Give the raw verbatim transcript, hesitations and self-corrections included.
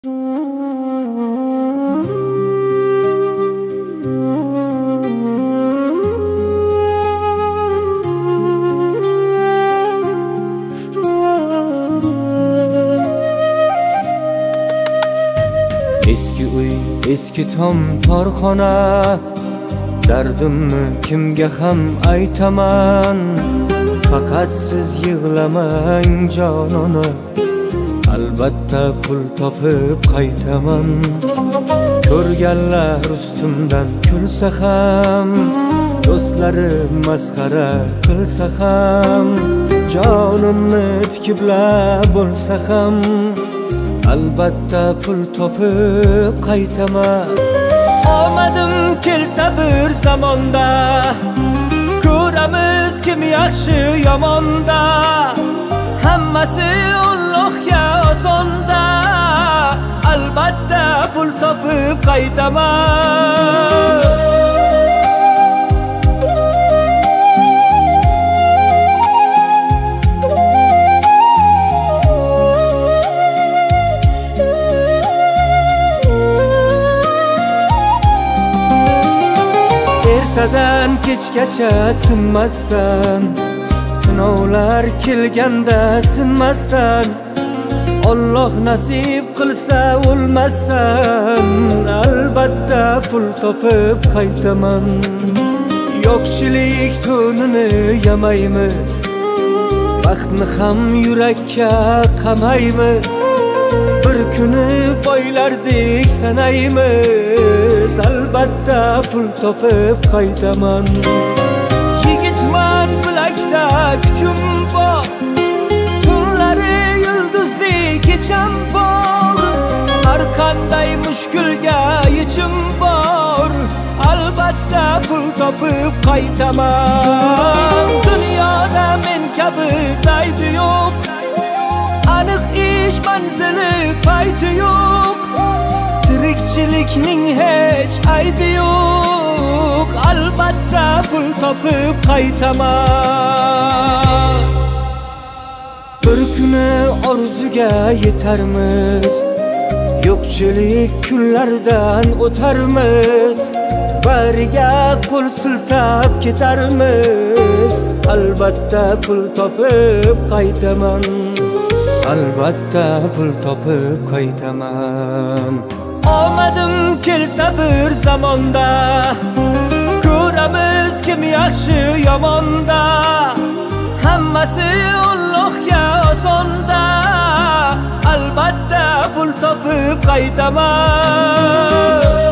Eski uy, eski tom torxona, dardimni kimga ham aytaman. Faqat siz yig'lamang jonona, albatta pul topib qaytaman. Ko'rganlar ustimdan kulsa ham, do'stlarim masxara qilsa ham, jonimni tikiblab bo'lsa ham, albatta pul topib qaytaman. Omadim kelsa bir zamonda, ko'ramiz kim yaxshi yomonda. Hammasi Allohga osonda, albatta pul topib qaytaman. Ertadan kechgacha tinmasdan, sinovlar kelganda sinmasdan, Alloh nasib qilsa o'lmasdan, albatta pul topib qaytaman. Yo'qchilik to'nini yamaymiz, vaqtni ham yurakka qamaymiz. Bir kuni boylardek sanaymiz, albatta pul topib qaytaman. Yigitman, bilakda kuchim bor, tunlari yulduzli kecham bor. Har qanday mushkulga yechim bor, albatta pul topib qaytaman. Dunyoda men kabi daydi yo'q, aniq ish manzili payti yo'q. Tirikchilikning hech aybi yo'q, albatta pul topib qaytaman. Bir kuni orzuga yetarmiz, yo'qchilik kunlardan o'tarmiz. Bariga qo'l siltab ketarmiz, albatta pul topib qaytaman. Albatta pul topib qaytaman. Omadim kelsa bir zamonda, ko'ramiz kim yaxshi yomonda. Hammasi Allohga osonda, albatta pul topib qaytaman.